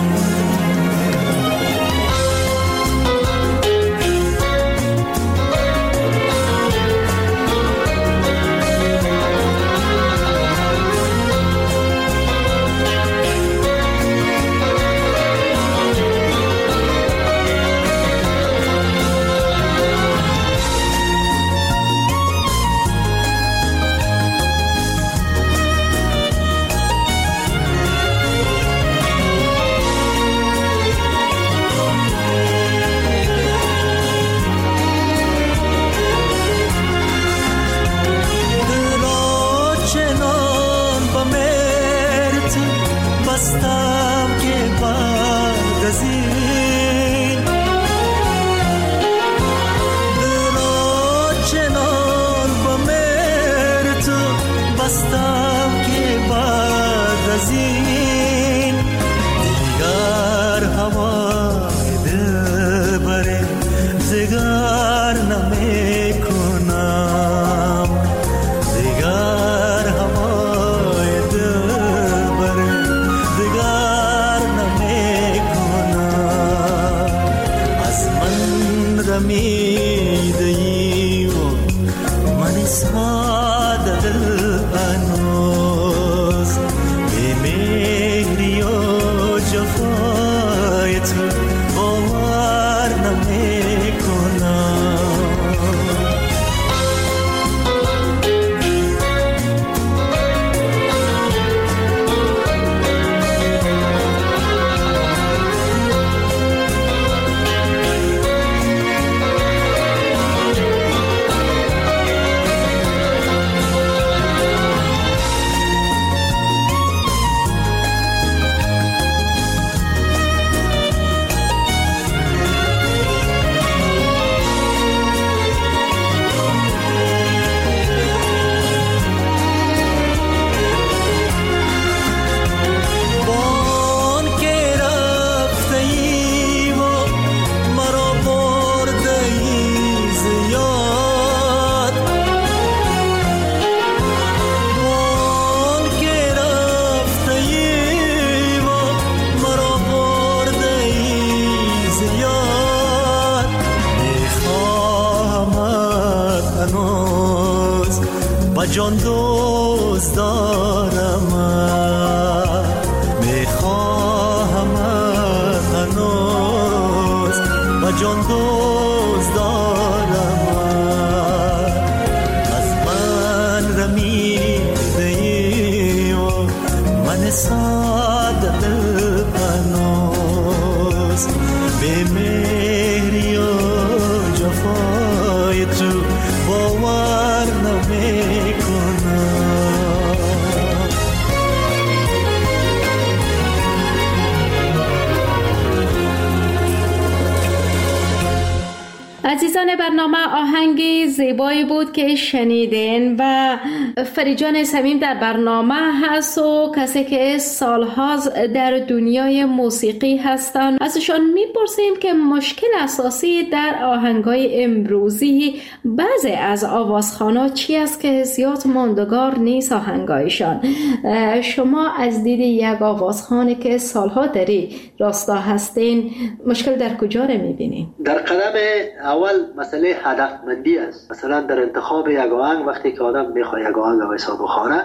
جان دوست دارم، میخواهم هنوز و جان دوست دارم. از من رمیده ای و من ساده دل هنوز به مهری و جفای تو باور نمی کنم. پایان برنامه آهنگ زیبایی بود که شنیدین و فریجان صمیم در برنامه هست و کسی که سالهاست در دنیای موسیقی هستن. ازشان میپرسیم که مشکل اساسی در آهنگای امروزی بعضی از آوازخوانا چی است که زیاد ماندگار نیست آهنگایشان. شما از دید یک آوازخوانی که سالها در راستا هستین مشکل در کجا رو میبینین؟ در قدم اول مسئله هدفمندی است. مثلا در انتخاب یک آهنگ وقتی که آدم میخواد یک آهنگ به حساب بخوانه،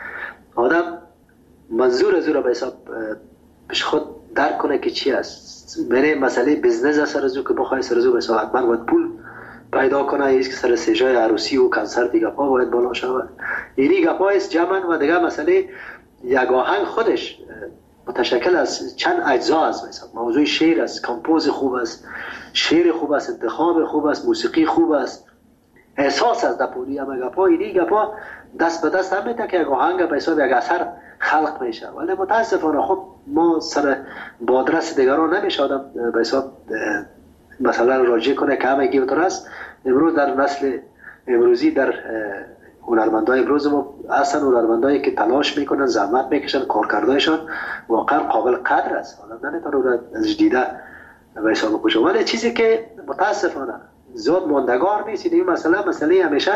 آدم منظور از او را به حساب پیش خود درک کنه که چی است. میره مسئله بزنس است سر از او که بخواه سر از او به حساب حتما باید پول پیدا کنه، ایست که سر سجای عروسی و کنسرت گپا باید بالا شود. اینی گپا است جمعا. و دیگه مسئله یک آهنگ خودش متشکل از چند اجزا است. مثلا موضوع شعر است، کمپوز خوب است، شعر خوب است، انتخاب خوب است، موسیقی خوب است، احساس است. دپوری هم گپا اینی گپا دست به دست هم میده که یک آهنگ به حساب یک اثر خلق میشه. ولی متاسفانه خب ما سر بادرس دیگران نمیشه آدم به حساب مثلا راجع کنه که همه گیوتر است. امروز در نسل امروزی در هنرمندای امروز ما اصلا هنرمندایی که تلاش میکنن، زحمت میکشن، کارکردهایشان واقعا قابل قدر است. حالا نمیتونه اون از دیده به حساب بکشه. ولی چیزی که متاسفانه زیاد ماندگار نیست این مسئله مسئله همیشه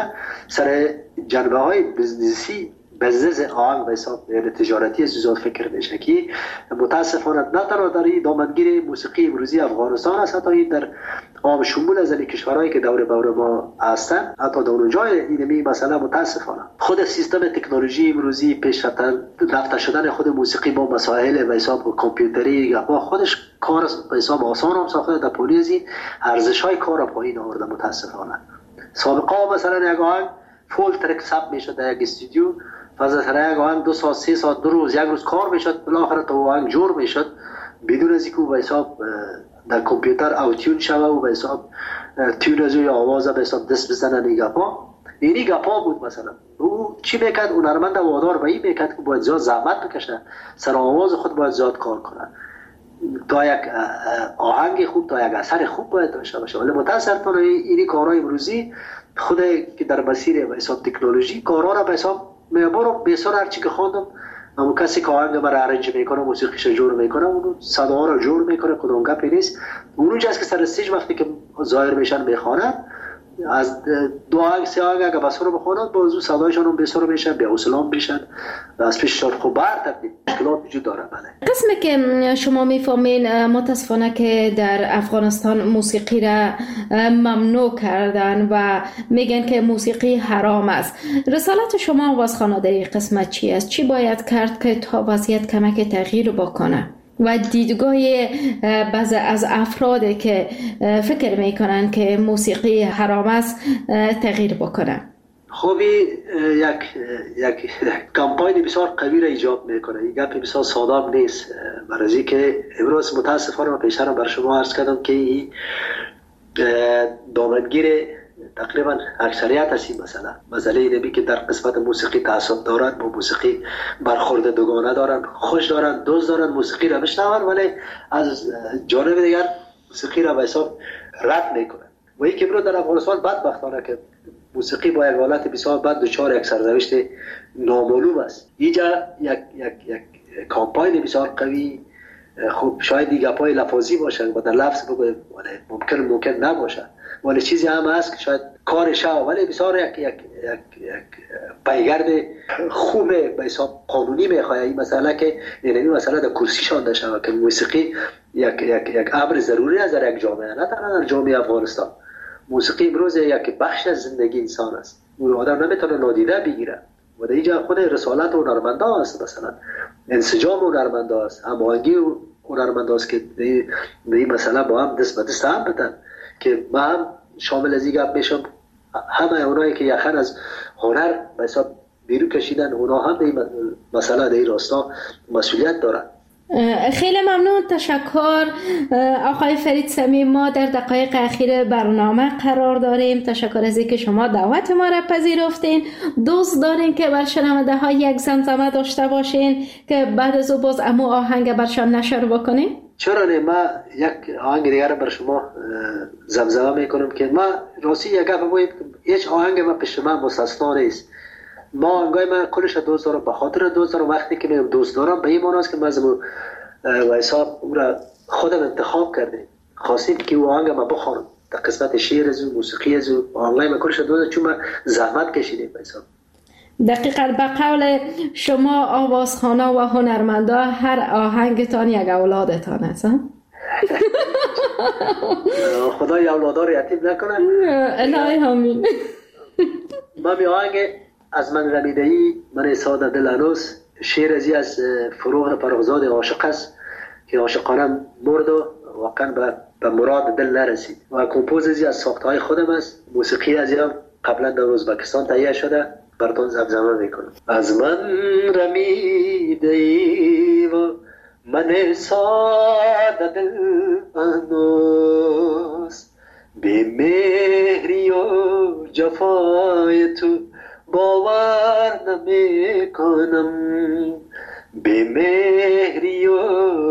سر جنبه های بزنسی بزنس آهنگ به حساب یعنی تجارتی زیاد فکر میشه که متاسفانه نه تنها در این دامنگیر موسیقی امروزی افغانستان است، حتی در عام شمول از کشورهایی که دور بور ما هستن، حتی در اونجای اینمی مثلا متاسفانه خود سیستم تکنولوژی امروزی پیشرفته شدن خود موسیقی با مسائل به حساب کامپیوتری با خودش کار به حساب آسان هم ساخته. در پولیزی ارزش‌های کار پایین آورده متاسفانه. سابقا مثلا یک آهنگ فول ترک ثبت میشد در یک استودیو، فضا یک آهنگ دو ساعت سه ساعت دو روز یک روز کار میشد، بالاخره تو آهنگ جور میشد بدون از اینکه به حساب در کامپیوتر اوتیون شوه و به حساب تیون از یا آواز به حساب دست بزنن. این گپا اینی گپا بود. مثلا او چی میکرد؟ هنرمند وادار به این میکرد که باید زیاد زحمت بکشه، سر آواز خود باید زیاد کار کنه تا یک آهنگ خوب تا یک اثر خوب باید داشته باشه. ولی متاسفانه اینی کارهای امروزی خود که در مسیر به حساب تکنولوژی کارها را به حساب میبرم بسیار هرچی که خواندم اما کسی که آهنگ مرا ارنج میکنه موسیقیش جور میکنه اونو صدا را جور میکنه کدوم گپی نیست. اونجا است که سر استیج وقتی که ظاهر میشن میخوانن از دو آهنگ سه آهنگ اگه بسر بخونن بازو صدایشان هم بسر میشن به اسلام میشن از پیششان خوب برتر مشکلات وجود داره. بله قسمی که شما میفهمین متاسفانه که در افغانستان موسیقی را ممنوع کردن و میگن که موسیقی حرام است. رسالت شما آوازخوانا در این قسمت چی است؟ چی باید کرد که تا وضعیت کمک تغییر بکنه و دیدگاه بعضی از افرادی که فکر میکنن که موسیقی حرام است تغییر بکنه؟ خوبی یک یک کمپاین بسیار قوی را ایجاد میکنه. این گپ بسیار ساده نیست. برای که امروز متاسفانه من پیشتر بر شما عرض کردم که این دامنگیر تقریبا اکثریت هستی مثلا مسئله اینه که در قسمت موسیقی تعصب دارن، با موسیقی برخورد دوگانه دارن، خوش دارن، دوست دارن، موسیقی را بشنون ولی از جانب دیگر موسیقی را به حساب رد میکنن. و این که برو در افغانستان بدبختانه که موسیقی با یک حالت بسیار بد دچار یک سرنوشت نامعلوم است. اینجا یک یک یک کامپاین بسیار قوی خوب شاید دیگه پای لفظی باشه و در لفظ بگویم ولی ممکن ممکن نباشه ولی چیزی هم هست که شاید کارش ولی بسیار یک یک یک یک پیگرد خوب به حساب قانونی میخواد. این مسئله که یعنی مسئله در کرسی شانده شود که موسیقی یک یک یک امر ضروری است در یک جامعه، نه تنها در جامعه افغانستان. موسیقی امروز یک بخش از زندگی انسان است. اون آدم نمیتونه نادیده بگیره و در اینجا خود رسالت هنرمندا است. مثلا انسجام هنرمندا است، هماهنگی هنرمندا است که به این مسئله با هم دست به دست هم بدن که ما هم شامل از این گپ میشم. همه اونایی که یخن از هنر به حساب بیرون کشیدن اونا هم به این مسئله در این راستا مسئولیت دارن. خیلی ممنون، تشکر آقای فرید صمیم. ما در دقایق اخیر برنامه قرار داریم. تشکر از اینکه شما دعوت ما را پذیرفتین. دوست دارین که بر شنونده ها یک زمزمه داشته باشین که بعد از او باز امو آهنگ برشان نشر بکنین؟ چرا نه؟ ما یک آهنگ دیگر بر شما زمزمه میکنم که ما راستی یک گپ بگویم، هیچ آهنگ ما پیش من مستثنا نیست. ما آهنگای من کلش دوست دارم، به خاطر دوست دارم. وقتی که میگم دوست دارم به این معنی است که من زمو وایسا اون را خودم انتخاب کردیم، خواستیم که اون آهنگ ما بخوانم. در قسمت شعر از موسیقی از آهنگای من کلش دوست دارم، چون ما زحمت کشیدیم وایسا. دقیقاً به قول شما آوازخوانا و هنرمندا هر آهنگتان یک اولادتان است. خدای اولادار رو یتیم نکنه. الهی آمین. ما می آهنگ از من رمیده‌ای من ساده دل هنوز، شعر ازی از فروغ فرخزاد عاشق است که عاشقانه مرد و واقعا به به مراد دل نرسید و کمپوز ازی از ساختهای خودم است. موسیقی ازی هم قبلا در ازبکستان تهیه شده، براتون زمزمه میکنم. از من رمیده‌ای و من ساده دل هنوز، بی مهری و جفای تو باور نمی کنم، بی مهری و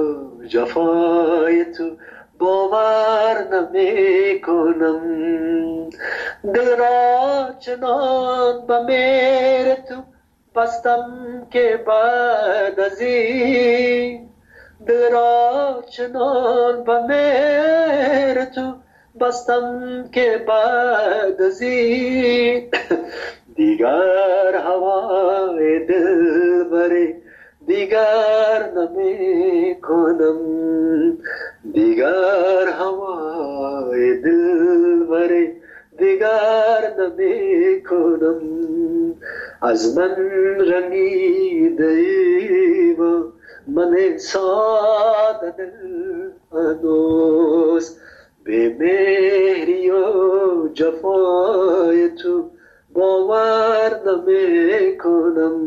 جفای تو باور نمی کنم. دل را چنان به مهر تو بستم که بعد از این، دل را چنان به مهر تو بستم که بعد از این دیگر هوای دل بری دیگر نمی کنم، دیگر هوای دل بری دیگر نمی کنم. از من رمیده ای و من ساده دل هنوز، به مهری و جفای تو باور نمی کنم.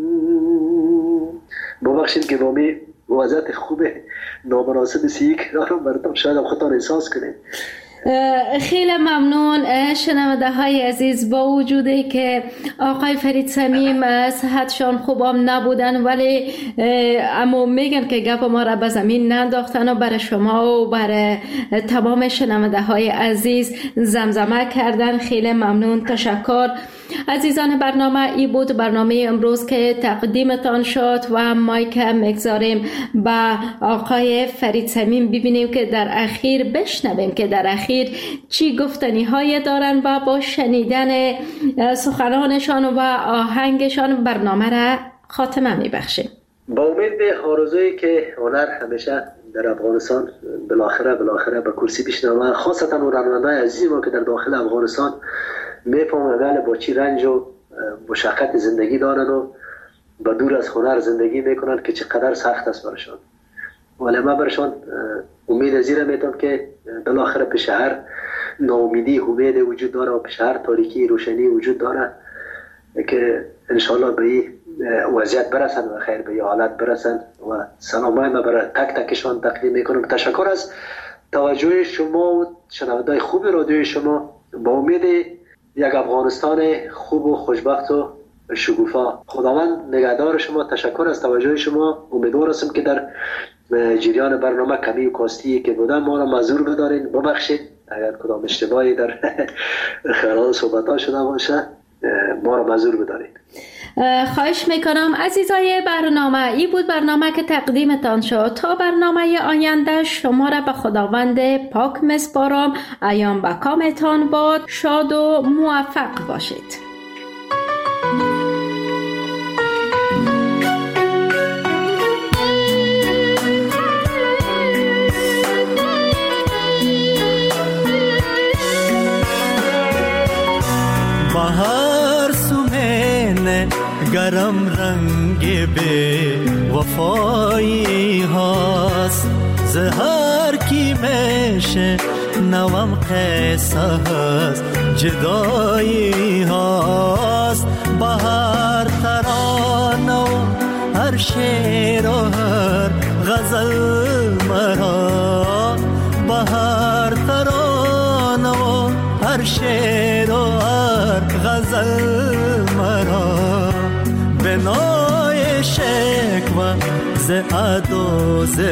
ببخشید که با می وضعیت خوب نامناسب سی کرارم براتون شاید هم خودتان احساس کنید. خیلی ممنون شنونده های عزیز. با وجودی که آقای فرید صمیم صحتشان خوبم نبودن ولی اما میگن که گپ ما را به زمین ننداختن و برای شما و برای تمام شنونده های عزیز زمزمه کردن. خیلی ممنون، تشکر. عزیزان برنامه ای بود برنامه امروز که تقدیمتان شد و مایک میگذاریم به آقای فرید صمیم ببینیم که در اخیر بشنویم که در اخیر چی گفتنی های دارن و با شنیدن سخنانشان و آهنگشان برنامه را خاتمه میبخشیم. با امید به آرزویی که هنر همیشه در افغانستان بالاخره بالاخره به کرسی بشینه، خاصتا هنرمندان عزیز ما که در داخل افغانستان میفهمن با چی رنج و مشقت زندگی دارن و با دور از هنر زندگی میکنن که چقدر سخت است برشان. ولی من برشان امید از این میتونم که بالاخره پیش هر ناامیدی امید وجود داره و پیش هر تاریکی روشنی وجود داره که انشالله به این وضعیت برسن و خیر به این حالت برسن. و سلامای من برای تک تکشان تقدیم میکنم. تشکر از توجه شما و شنونده‌های خوب رادیوی شما. با امید یک افغانستان خوب و خوشبخت و شکوفا. خداوند نگهدار شما. تشکر از توجه شما. امیدوار هستم که در جریان برنامه کمی و کاستی که بودم ما را معذور بدارین، ببخشید اگر کدام اشتباهی در خلال صحبت ها شده باشه ما را معذور بدارین. خواهش میکنم. عزیزای برنامه ای بود برنامه که تقدیمتان شد. تا برنامه آینده شما را به خداوند پاک میسپارم. ایام به کامتان باد. شاد و موفق باشید. بهار سومن گرم رنگ به وفایی هاست، زهر کی میشه نوام قصه هست جدایی هاست. بهار ترانه و هر شعر و هر غزل مرا، بهار ترانه و هر شعر و هر غزل مرا، به نوع شکوه ز ادا ز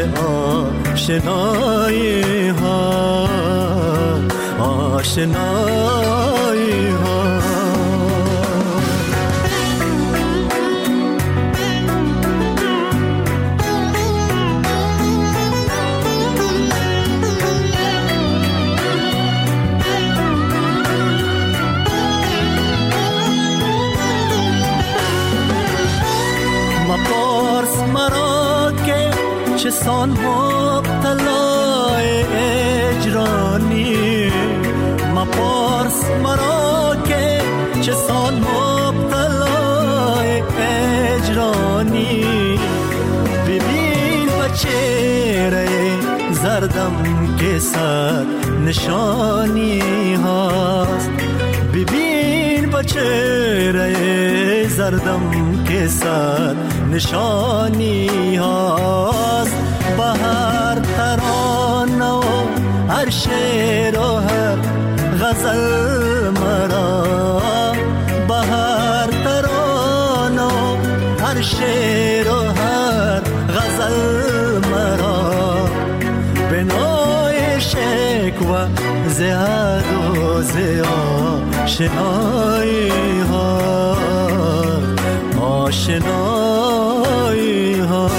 آشنایی ها آشنایی ها. مپارس مرا که چه سان مبتلای اجرانی، مپارس مرا که چه سان مبتلای اجرانی. ببین به چهره زردم که صد نشانی هاست، ببین به چهره زردم که صد نشانی هاست. به هر ترانه و هر شعر و هر غزل مرا، به هر ترانه و هر شعر و هر غزل مرا، به نوع شکوه زهد و زیاشنایی ها آشنایی ها.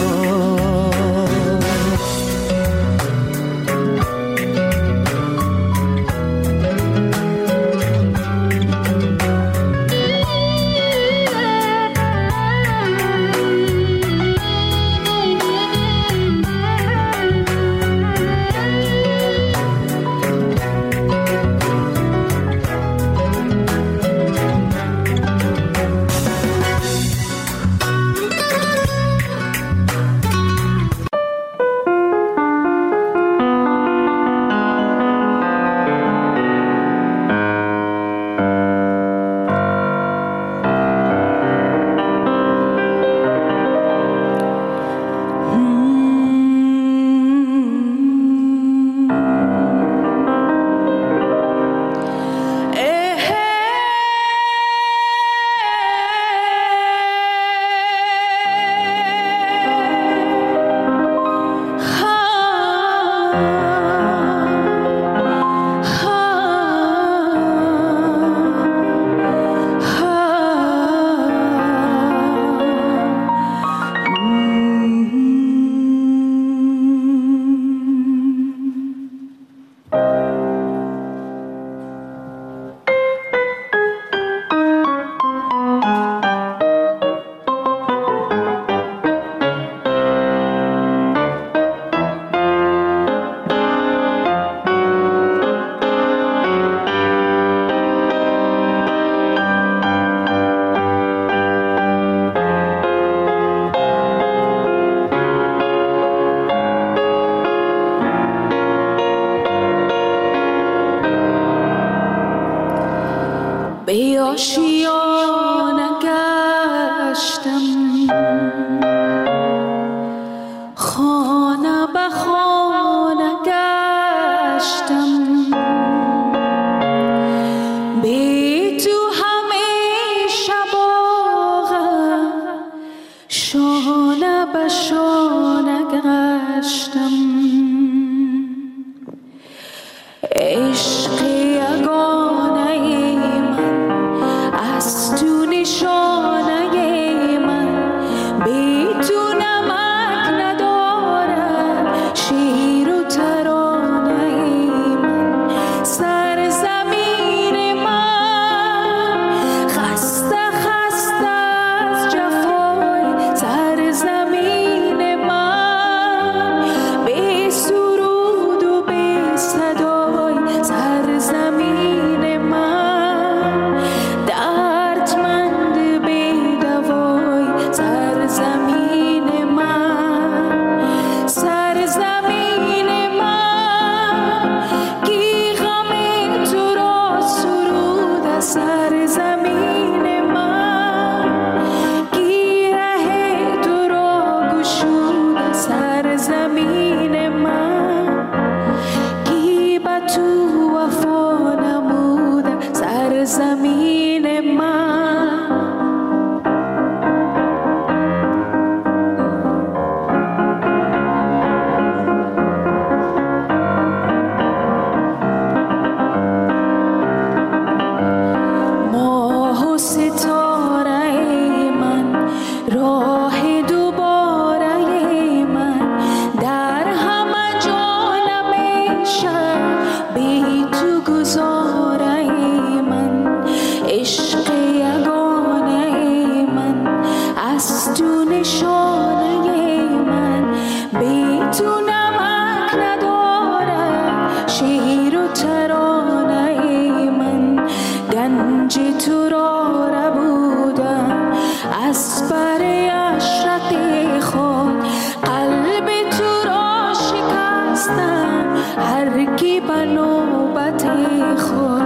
به آشیانه گشتم، خانه به خانه گشتم، بی تو همیشه باغم شانه به شانه گشتم. عشق یگانه از تو نشانه من، بی تو نمک ندارد شیر و ترانه من. سرزمین من خسته خسته از جفای، سرزمین من بی سرود و بی صدای، رنجی تو را ربودم از بر اشرت خود قلب تو را شکستم هر کی به نوبت خود